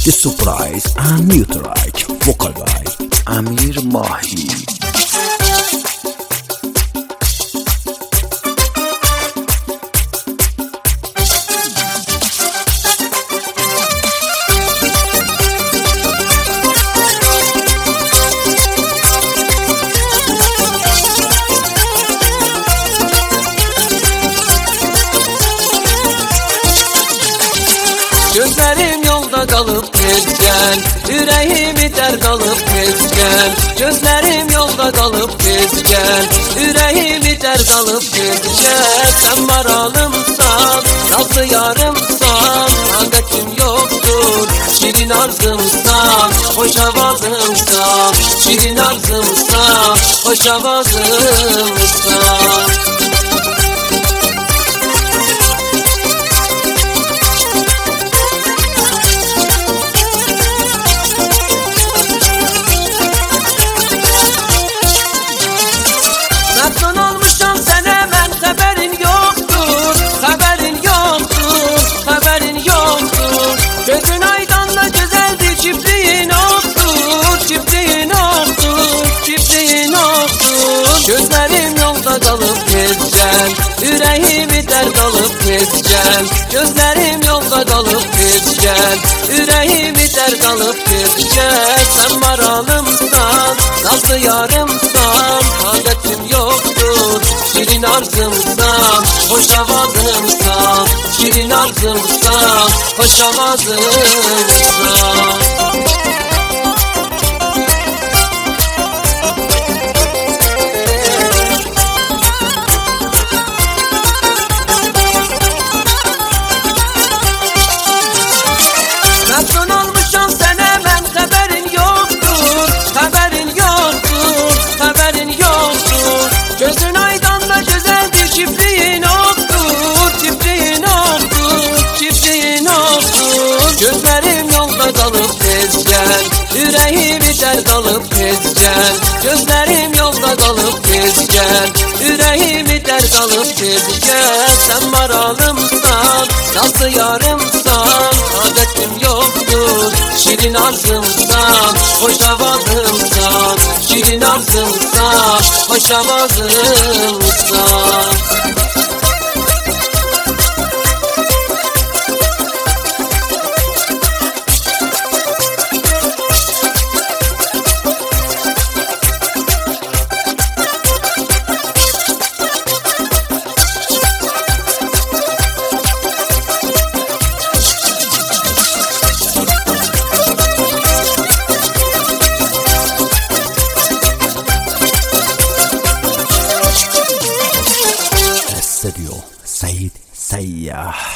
The surprise and new track, vocal by Amir Mahi. Gözlerim yolda kalıp gezgen, yüreğimi dert alıp gezgen. Gözlerim yolda kalıp gezgen, yüreğimi dert alıp gezgen. Sen maralımsan, nazlı yarımsan, adetim yoktur, şirin arzımsan, hoş avazımsan. Şirin arzımsan, hoş avazımsan. Mefsun olmuşsan sen hemen, haberin yoktur, haberin yoktur, haberin yoktur. Gözün aydanla güzeldi, çiftliğin oktur, çiftliğin oktur, çiftliğin oktur. Gözlerim yolda kalıp gezgen, yüreğimi dert alıp gezgen. Gözlerim yolda kalıp gezgen, yüreğimi dert alıp gezgen. Sen maralımsan, nazlı yarımsan, adetim yoktur, şirin arzımsan, hoş avazımsan. Şirin arzımsan, hoş avazımsan. Mefsun olmuşsan sen hemen, haberin yoktur, haberin yoktur, haberin yoktur. Gözün aydanla güzeldi, çiftliğin oktur, çiftliğin oktur, çiftliğin oktur. Gözlerim yolda kalıp gezgen, yüreğimi dert alıp gezgen. Gözlerim yolda kalıp gezgen, yüreğimi dert alıp gezgen. Sen maralımsan, nazlı yarımsan, adetim yoktur, şirin arzımsan, hoş avazımsan. Şirin arzımsan, hoş avazımsan. Estéreo Said Sayyah.